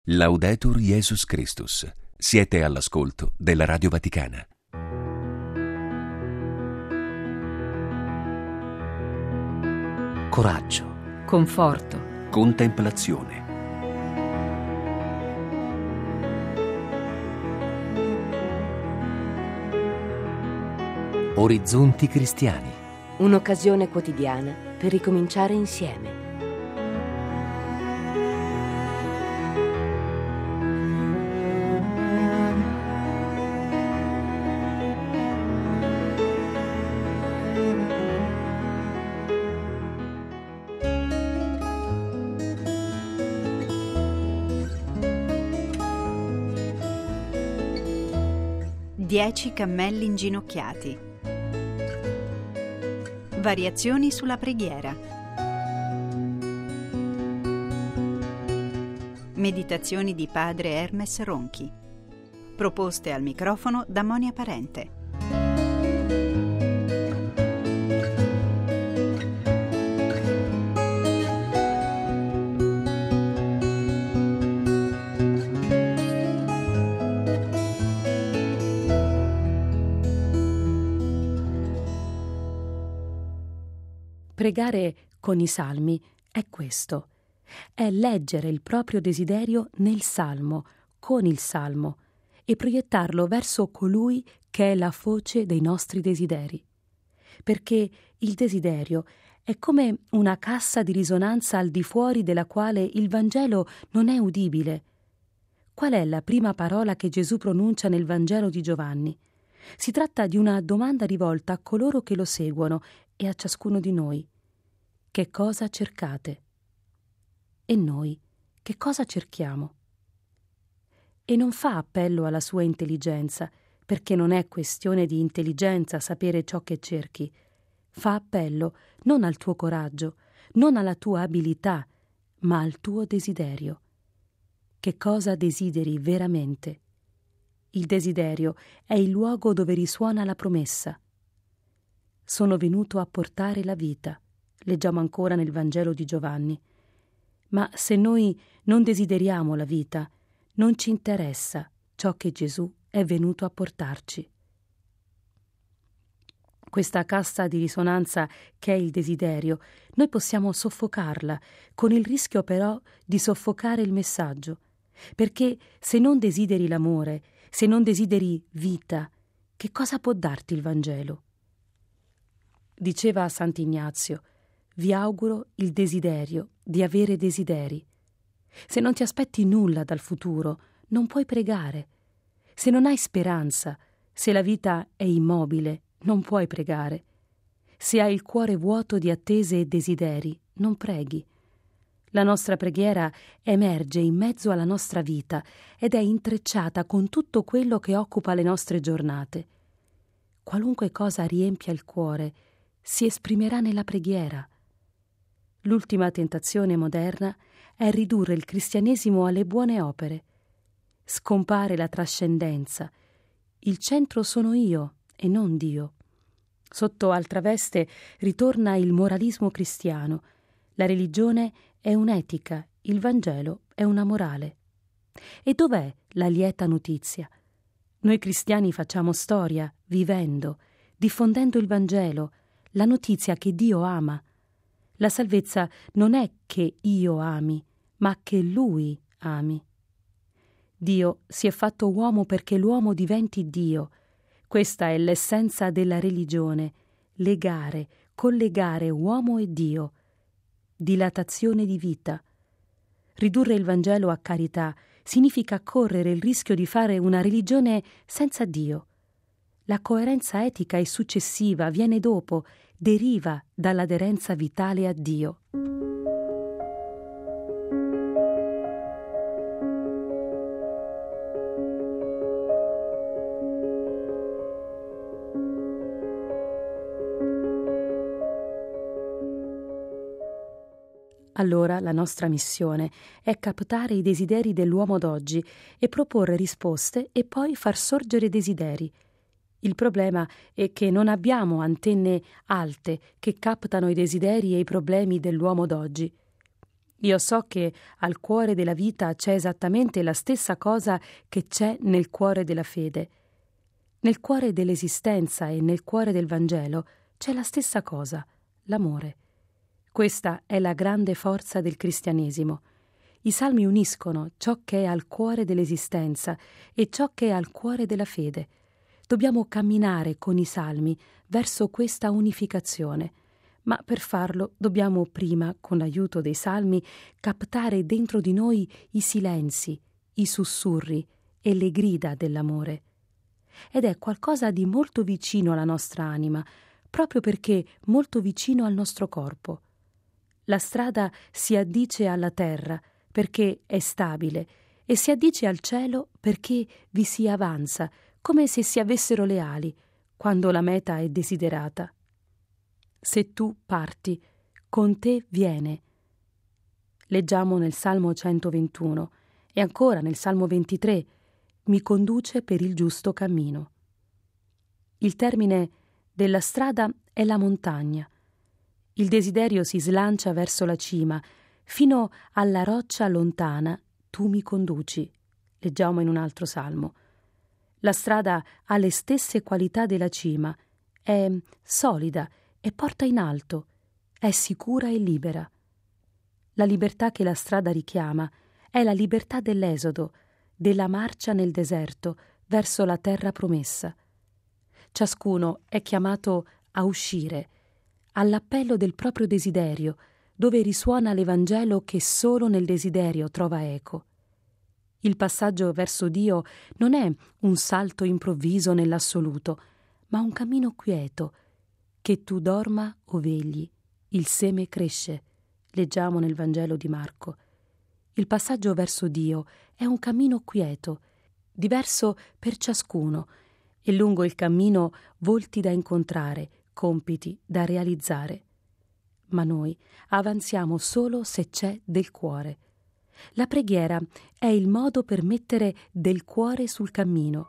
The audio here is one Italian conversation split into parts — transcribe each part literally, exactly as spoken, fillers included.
Laudetur Jesus Christus. Siete all'ascolto della Radio Vaticana. Coraggio, conforto, Contemplazione. orizzonti cristiani. Un'occasione quotidiana per ricominciare insieme. Dieci cammelli inginocchiati. Variazioni sulla preghiera. Meditazioni di padre Hermes Ronchi. Proposte al microfono da Monia Parente. Pregare con i salmi è questo, è leggere il proprio desiderio nel salmo, con il salmo, e proiettarlo verso colui che è la foce dei nostri desideri. Perché il desiderio è come una cassa di risonanza al di fuori della quale il Vangelo non è udibile. Qual è la prima parola che Gesù pronuncia nel Vangelo di Giovanni? Si tratta di una domanda rivolta a coloro che lo seguono e a ciascuno di noi. Che cosa cercate? E noi che cosa cerchiamo? E non fa appello alla sua intelligenza, perché non è questione di intelligenza sapere ciò che cerchi. Fa appello non al tuo coraggio, non alla tua abilità, ma al tuo desiderio. Che cosa desideri veramente? Il desiderio è il luogo dove risuona la promessa. Sono venuto a portare la vita. Leggiamo ancora nel Vangelo di Giovanni. Ma se noi non desideriamo la vita, non ci interessa ciò che Gesù è venuto a portarci. Questa cassa di risonanza che è il desiderio, noi possiamo soffocarla, con il rischio però di soffocare il messaggio. Perché se non desideri l'amore, se non desideri vita, che cosa può darti il Vangelo? Diceva Sant'Ignazio: vi auguro il desiderio di avere desideri. Se non ti aspetti nulla dal futuro, non puoi pregare. Se non hai speranza, se la vita è immobile, non puoi pregare. Se hai il cuore vuoto di attese e desideri, non preghi. La nostra preghiera emerge in mezzo alla nostra vita ed è intrecciata con tutto quello che occupa le nostre giornate. Qualunque cosa riempia il cuore si esprimerà nella preghiera. L'ultima tentazione moderna è ridurre il cristianesimo alle buone opere. Scompare la trascendenza. Il centro sono io e non Dio. Sotto altra veste ritorna il moralismo cristiano. La religione è un'etica, il Vangelo è una morale. E dov'è la lieta notizia? Noi cristiani facciamo storia, vivendo, diffondendo il Vangelo, la notizia che Dio ama. La salvezza non è che io ami, ma che Lui ami. Dio si è fatto uomo perché l'uomo diventi Dio. Questa è l'essenza della religione, legare, collegare uomo e Dio. Dilatazione di vita. Ridurre il Vangelo a carità significa correre il rischio di fare una religione senza Dio. La coerenza etica è successiva, viene dopo, deriva dall'aderenza vitale a Dio. Allora la nostra missione è captare i desideri dell'uomo d'oggi e proporre risposte e poi far sorgere desideri. Il problema è che non abbiamo antenne alte che captano i desideri e i problemi dell'uomo d'oggi. Io so che al cuore della vita c'è esattamente la stessa cosa che c'è nel cuore della fede. Nel cuore dell'esistenza e nel cuore del Vangelo c'è la stessa cosa, l'amore. Questa è la grande forza del cristianesimo. I salmi uniscono ciò che è al cuore dell'esistenza e ciò che è al cuore della fede. Dobbiamo camminare con i salmi verso questa unificazione, ma per farlo dobbiamo prima, con l'aiuto dei salmi, captare dentro di noi i silenzi, i sussurri e le grida dell'amore. Ed è qualcosa di molto vicino alla nostra anima, proprio perché molto vicino al nostro corpo. La strada si addice alla terra perché è stabile e si addice al cielo perché vi si avanza, come se si avessero le ali, quando la meta è desiderata. Se tu parti, con te viene. Leggiamo nel Salmo centoventuno e ancora nel Salmo ventitré, mi conduce per il giusto cammino. Il termine della strada è la montagna. Il desiderio si slancia verso la cima, fino alla roccia lontana tu mi conduci. Leggiamo in un altro salmo. La strada ha le stesse qualità della cima, è solida e porta in alto, è sicura e libera. La libertà che la strada richiama è la libertà dell'esodo, della marcia nel deserto verso la terra promessa. Ciascuno è chiamato a uscire, all'appello del proprio desiderio, dove risuona l'Evangelo che solo nel desiderio trova eco. Il passaggio verso Dio non è un salto improvviso nell'assoluto, ma un cammino quieto. Che tu dorma o vegli, il seme cresce. Leggiamo nel Vangelo di Marco. Il passaggio verso Dio è un cammino quieto, diverso per ciascuno, e lungo il cammino volti da incontrare, compiti da realizzare. Ma noi avanziamo solo se c'è del cuore. La preghiera è il modo per mettere del cuore sul cammino.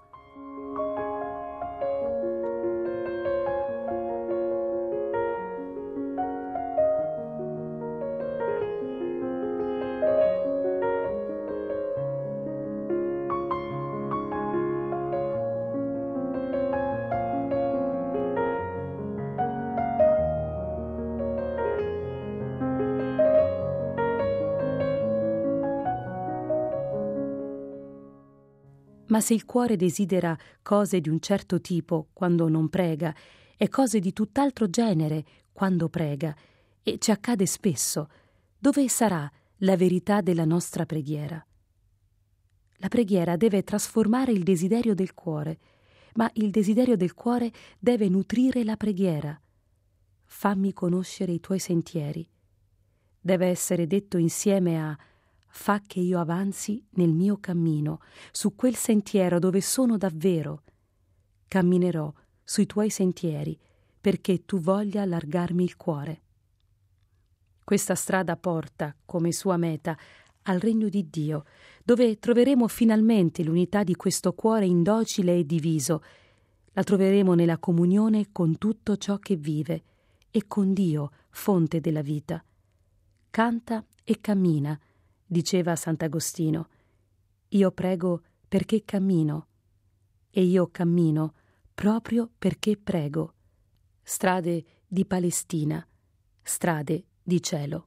Ma se il cuore desidera cose di un certo tipo quando non prega e cose di tutt'altro genere quando prega, e ci accade spesso, dove sarà la verità della nostra preghiera? La preghiera deve trasformare il desiderio del cuore, ma il desiderio del cuore deve nutrire la preghiera. Fammi conoscere i tuoi sentieri. Deve essere detto insieme a fa che io avanzi nel mio cammino, su quel sentiero dove sono davvero. Camminerò sui tuoi sentieri, perché tu voglia allargarmi il cuore. Questa strada porta, come sua meta, al regno di Dio, dove troveremo finalmente l'unità di questo cuore indocile e diviso. La troveremo nella comunione con tutto ciò che vive e con Dio, fonte della vita. Canta e cammina, diceva Sant'Agostino. Io prego perché cammino, e io cammino proprio perché prego. Strade di Palestina, strade di cielo.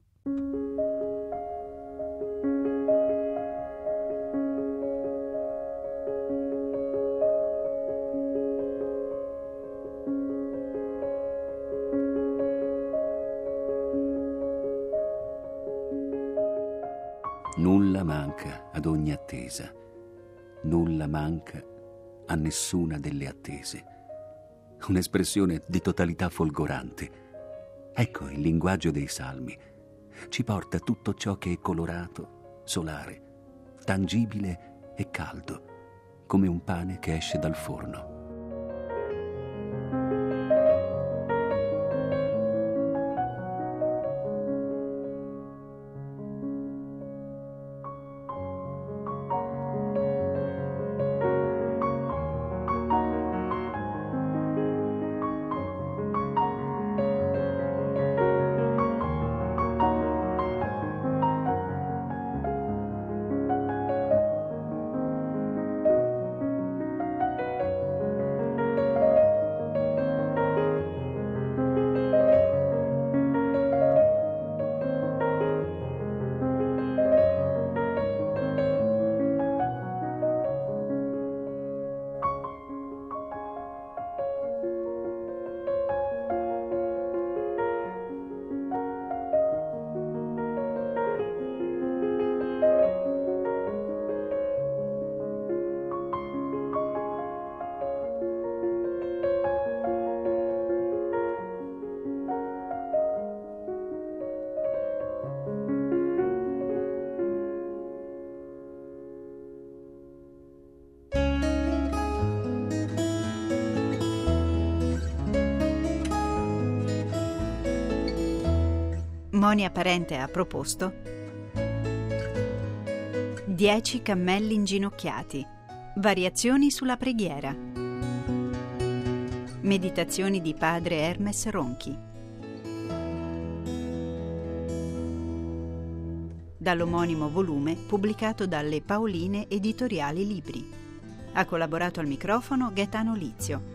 Nulla manca ad ogni attesa, nulla manca a nessuna delle attese. Un'espressione di totalità folgorante. Ecco il linguaggio dei salmi. Ci porta tutto ciò che è colorato, solare, tangibile e caldo, come un pane che esce dal forno. Monia Parente ha proposto Dieci cammelli inginocchiati, variazioni sulla preghiera, meditazioni di padre Hermes Ronchi. Dall'omonimo volume pubblicato dalle Paoline Editoriali Libri. Ha collaborato al microfono Gaetano Lizio.